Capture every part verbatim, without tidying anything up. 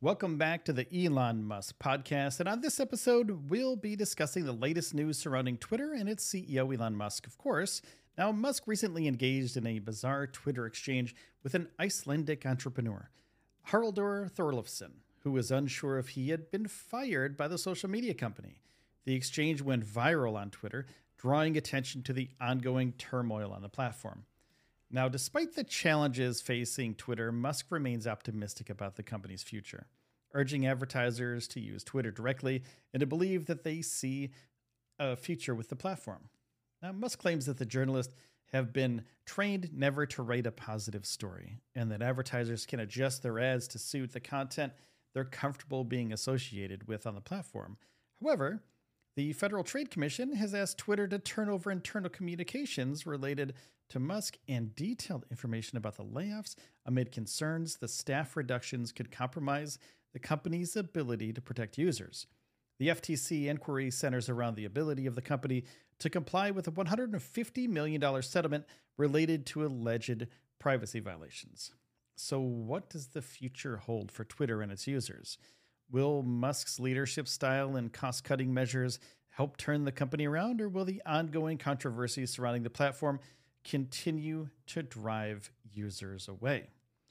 Welcome back to the Elon Musk podcast. And on this episode, we'll be discussing the latest news surrounding Twitter and its C E O, Elon Musk, of course. Now, Musk recently engaged in a bizarre Twitter exchange with an Icelandic entrepreneur, Haraldur Thorleifsson, who was unsure if he had been fired by the social media company. The exchange went viral on Twitter, drawing attention to the ongoing turmoil on the platform. Now, despite the challenges facing Twitter, Musk remains optimistic about the company's future, urging advertisers to use Twitter directly and to believe that they see a future with the platform. Now, Musk claims that the journalists have been trained never to write a positive story, and that advertisers can adjust their ads to suit the content they're comfortable being associated with on the platform. However, the Federal Trade Commission has asked Twitter to turn over internal communications related to Musk and detailed information about the layoffs amid concerns the staff reductions could compromise the company's ability to protect users. The F T C inquiry centers around the ability of the company to comply with a one hundred fifty million dollars settlement related to alleged privacy violations. So what does the future hold for Twitter and its users? Will Musk's leadership style and cost-cutting measures help turn the company around, or will the ongoing controversies surrounding the platform continue to drive users away?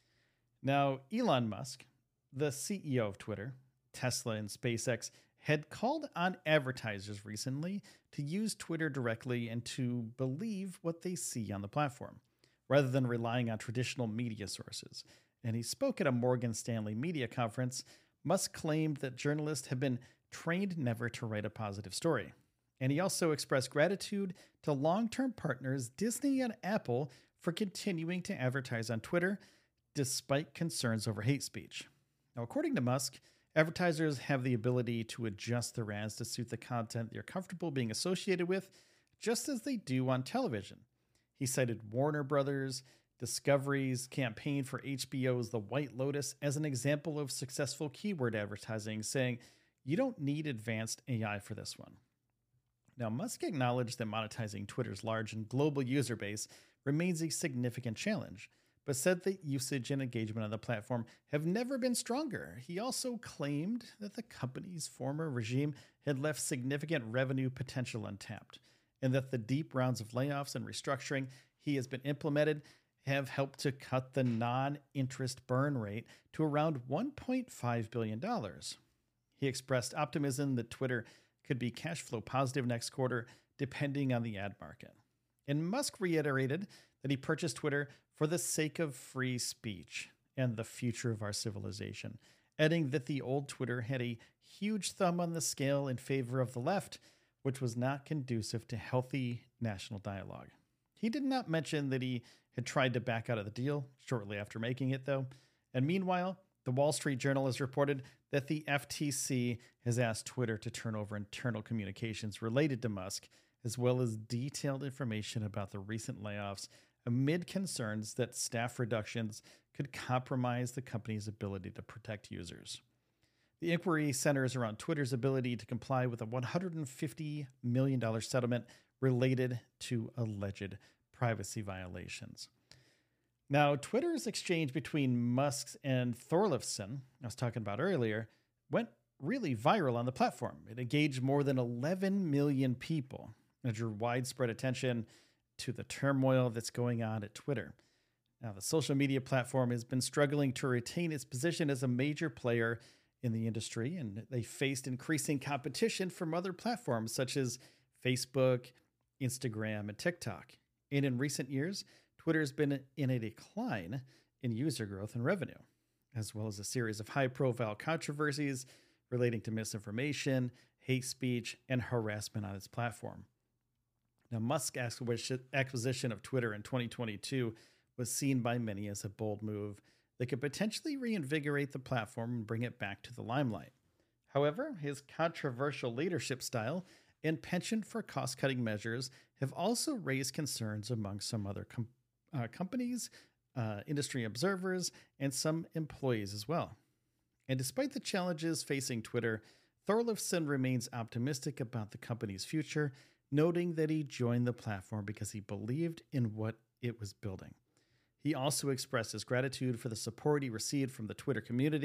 Now, Elon Musk, the C E O of Twitter, Tesla, and SpaceX, had called on advertisers recently to use Twitter directly and to believe what they see on the platform, rather than relying on traditional media sources. And he spoke at a Morgan Stanley media conference. Musk claimed that journalists have been trained never to write a positive story. And he also expressed gratitude to long-term partners Disney and Apple for continuing to advertise on Twitter despite concerns over hate speech. Now, according to Musk, advertisers have the ability to adjust their ads to suit the content they're comfortable being associated with, just as they do on television. He cited Warner Brothers, Discovery's campaign for H B O's The White Lotus as an example of successful keyword advertising, saying, "You don't need advanced A I for this one." Now, Musk acknowledged that monetizing Twitter's large and global user base remains a significant challenge, but said that usage and engagement on the platform have never been stronger. He also claimed that the company's former regime had left significant revenue potential untapped, and that the deep rounds of layoffs and restructuring he has been implemented have helped to cut the non-interest burn rate to around one point five billion dollars. He expressed optimism that Twitter could be cash flow positive next quarter, depending on the ad market. And Musk reiterated that he purchased Twitter for the sake of free speech and the future of our civilization, adding that the old Twitter had a huge thumb on the scale in favor of the left, which was not conducive to healthy national dialogue. He did not mention that he had tried to back out of the deal shortly after making it, though. And meanwhile, the Wall Street Journal has reported that the F T C has asked Twitter to turn over internal communications related to Musk, as well as detailed information about the recent layoffs, amid concerns that staff reductions could compromise the company's ability to protect users. The inquiry centers around Twitter's ability to comply with a one hundred fifty million dollars settlement related to alleged privacy violations. Now, Twitter's exchange between Musk and Thorleifsson, I was talking about earlier, went really viral on the platform. It engaged more than eleven million people and drew widespread attention to the turmoil that's going on at Twitter. Now, the social media platform has been struggling to retain its position as a major player in the industry, and they faced increasing competition from other platforms such as Facebook, Instagram, and TikTok. And in recent years, Twitter has been in a decline in user growth and revenue, as well as a series of high-profile controversies relating to misinformation, hate speech, and harassment on its platform. Now, Musk's acquisition of Twitter in twenty twenty-two was seen by many as a bold move that could potentially reinvigorate the platform and bring it back to the limelight. However, his controversial leadership style and penchant for cost-cutting measures have also raised concerns among some other com- uh, companies, uh, industry observers, and some employees as well. And despite the challenges facing Twitter, Thorleifsson remains optimistic about the company's future, noting that he joined the platform because he believed in what it was building. He also expressed his gratitude for the support he received from the Twitter community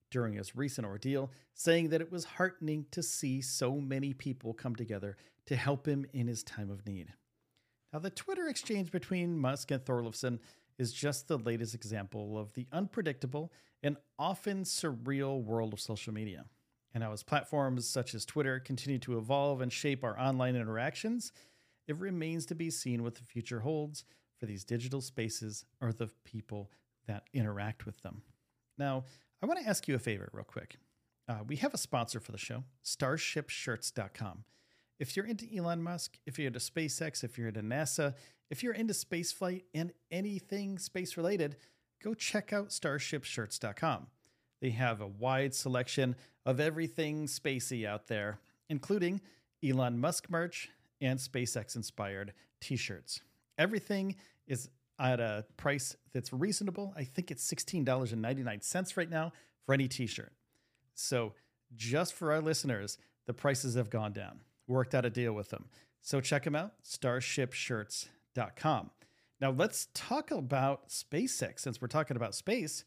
during his recent ordeal, saying that it was heartening to see so many people come together to help him in his time of need. Now, the Twitter exchange between Musk and Thorleifson is just the latest example of the unpredictable and often surreal world of social media. And how as platforms such as Twitter continue to evolve and shape our online interactions, it remains to be seen what the future holds for these digital spaces or the people that interact with them. Now, I want to ask you a favor real quick. Uh, we have a sponsor for the show, starship shirts dot com. If you're into Elon Musk, if you're into SpaceX, if you're into NASA, if you're into spaceflight and anything space related, go check out starship shirts dot com. They have a wide selection of everything spacey out there, including Elon Musk merch and SpaceX inspired t-shirts. Everything is at a price that's reasonable. I think it's sixteen dollars and ninety-nine cents right now for any t-shirt. So just for our listeners, the prices have gone down. Worked out a deal with them. So check them out, starship shirts dot com. Now let's talk about SpaceX. Since we're talking about space,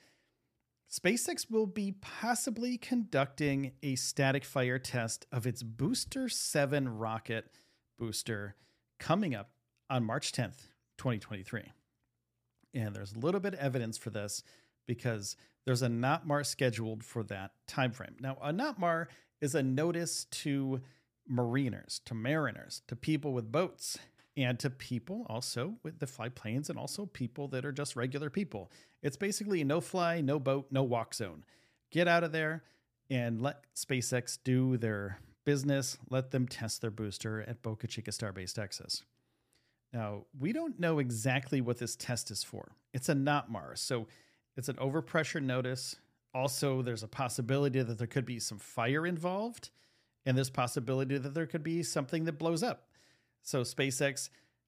SpaceX will be possibly conducting a static fire test of its Booster seven rocket booster coming up on March tenth, twenty twenty-three. And there's a little bit of evidence for this because there's a NOTMAR scheduled for that timeframe. Now, a NOTMAR is a notice to mariners, to mariners, to people with boats, and to people also with the fly planes, and also people that are just regular people. It's basically no fly, no boat, no walk zone. Get out of there and let SpaceX do their business. Let them test their booster at Boca Chica Starbase, Texas. Now, we don't know exactly what this test is for. It's a NOTMAR, so it's an overpressure notice. Also, there's a possibility that there could be some fire involved, and there's possibility that there could be something that blows up. So SpaceX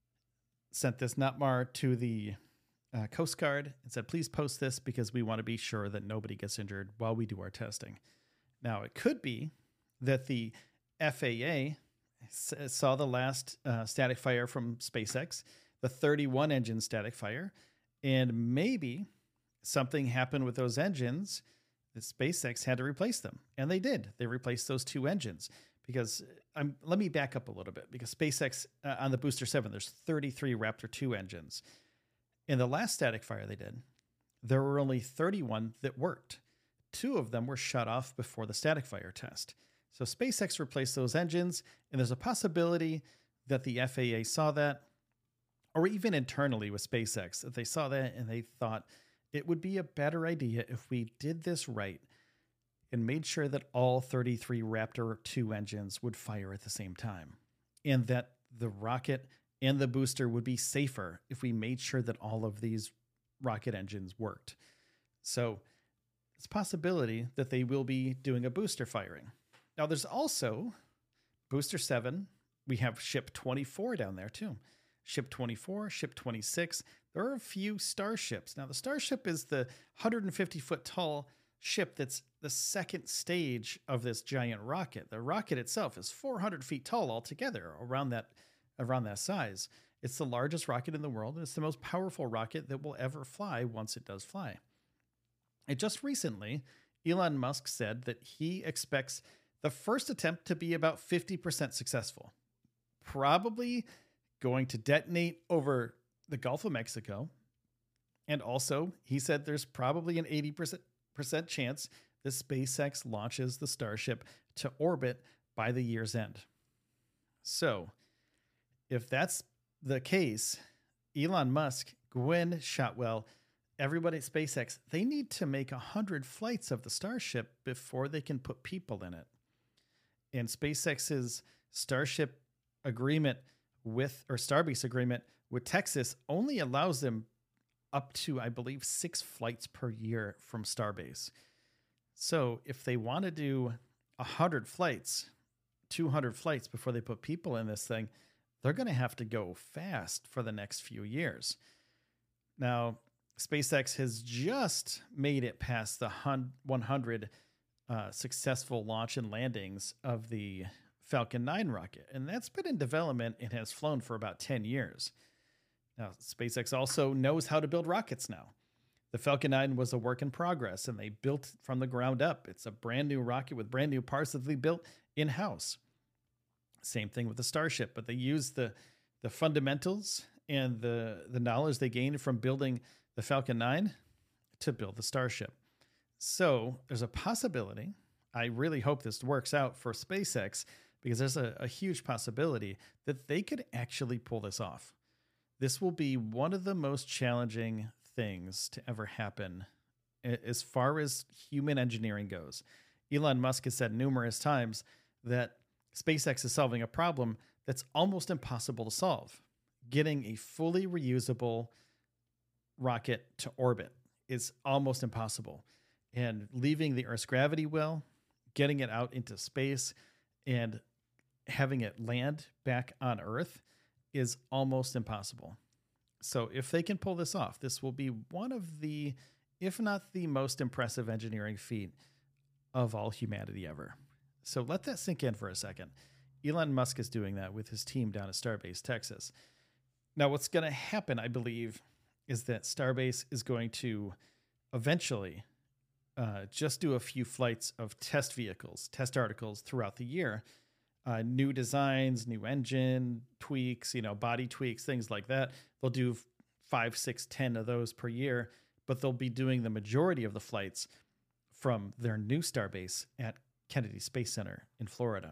sent this NOTMAR to the uh, Coast Guard and said, please post this because we want to be sure that nobody gets injured while we do our testing. Now, it could be that the F A A saw the last uh, static fire from SpaceX, the thirty-one engine static fire, and maybe something happened with those engines that SpaceX had to replace them. And they did. They replaced those two engines because I'm, let me back up a little bit because SpaceX uh, on the Booster seven, there's thirty-three Raptor two engines. In the last static fire they did, there were only thirty-one that worked. Two of them were shut off before the static fire test. So SpaceX replaced those engines, and there's a possibility that the F A A saw that, or even internally with SpaceX, that they saw that and they thought it would be a better idea if we did this right and made sure that all thirty-three Raptor two engines would fire at the same time, and that the rocket and the booster would be safer if we made sure that all of these rocket engines worked. So it's a possibility that they will be doing a booster firing. Now, there's also Booster seven. We have Ship twenty-four down there, too. Ship twenty-four, Ship twenty-six. There are a few Starships. Now, the Starship is the one hundred fifty foot tall ship that's the second stage of this giant rocket. The rocket itself is four hundred feet tall altogether, around that, around that size. It's the largest rocket in the world, and it's the most powerful rocket that will ever fly once it does fly. And just recently, Elon Musk said that he expects the first attempt to be about fifty percent successful, probably going to detonate over the Gulf of Mexico. And also, he said there's probably an eighty percent chance that SpaceX launches the Starship to orbit by the year's end. So, if that's the case, Elon Musk, Gwynne Shotwell, everybody at SpaceX, they need to make one hundred flights of the Starship before they can put people in it. And SpaceX's Starship agreement with, or Starbase agreement with Texas only allows them up to, I believe, six flights per year from Starbase. So if they want to do one hundred flights, two hundred flights before they put people in this thing, they're going to have to go fast for the next few years. Now, SpaceX has just made it past the one hundred uh, successful launch and landings of the Falcon nine rocket, and that's been in development and has flown for about ten years. Now, SpaceX also knows how to build rockets now. The Falcon nine was a work in progress, and they built from the ground up. It's a brand new rocket with brand new parts that they built in-house. Same thing with the Starship, but they used the the fundamentals and the, the knowledge they gained from building the Falcon nine to build the Starship. So there's a possibility, I really hope this works out for SpaceX, because there's a, a huge possibility that they could actually pull this off. This will be one of the most challenging things to ever happen as far as human engineering goes. Elon Musk has said numerous times that SpaceX is solving a problem that's almost impossible to solve. Getting a fully reusable rocket to orbit is almost impossible. And leaving the Earth's gravity well, getting it out into space, and having it land back on Earth is almost impossible. So if they can pull this off, this will be one of the, if not the most impressive engineering feat of all humanity ever. So let that sink in for a second. Elon Musk is doing that with his team down at Starbase, Texas. Now, what's going to happen, I believe, is that Starbase is going to eventually uh, just do a few flights of test vehicles, test articles throughout the year. Uh, new designs, new engine tweaks, you know, body tweaks, things like that. They'll do five, six, ten of those per year, but they'll be doing the majority of the flights from their new Starbase at Kennedy Space Center in Florida.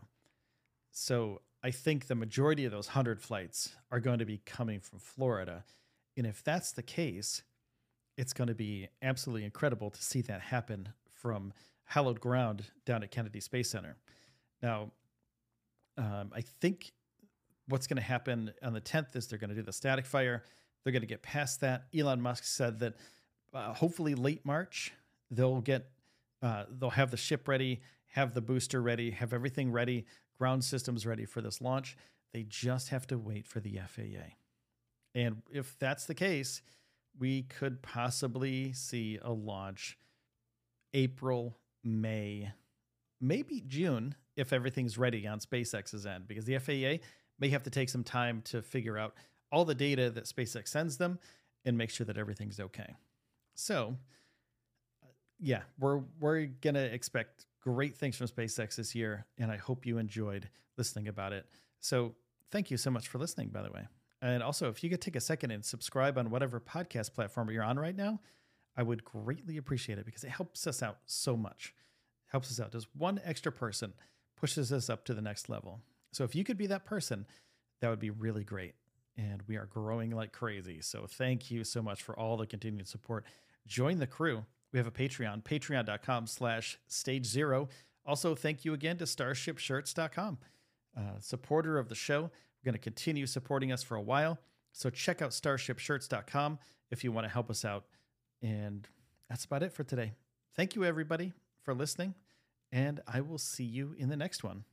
So I think the majority of those one hundred flights are going to be coming from Florida. And if that's the case, it's going to be absolutely incredible to see that happen from hallowed ground down at Kennedy Space Center. Now, um, I think what's going to happen on the tenth is they're going to do the static fire. They're going to get past that. Elon Musk said that uh, hopefully late March, they'll get, uh, they'll have the ship ready, have the booster ready, have everything ready, ground systems ready for this launch. They just have to wait for the F A A. And if that's the case, we could possibly see a launch April, May, maybe June, if everything's ready on SpaceX's end, because the F A A may have to take some time to figure out all the data that SpaceX sends them and make sure that everything's okay. So, yeah, we're we're going to expect great things from SpaceX this year, and I hope you enjoyed listening about it. So thank you so much for listening, by the way. And also, if you could take a second and subscribe on whatever podcast platform you're on right now, I would greatly appreciate it, because it helps us out so much. It helps us out. Just one extra person pushes us up to the next level. So if you could be that person, that would be really great. And we are growing like crazy. So thank you so much for all the continued support. Join the crew. We have a Patreon, patreon.com slash stage zero. Also, thank you again to starship shirts dot com, uh, supporter of the show. We're going to continue supporting us for a while. So check out starship shirts dot com if you want to help us out. And that's about it for today. Thank you, everybody, for listening. And I will see you in the next one.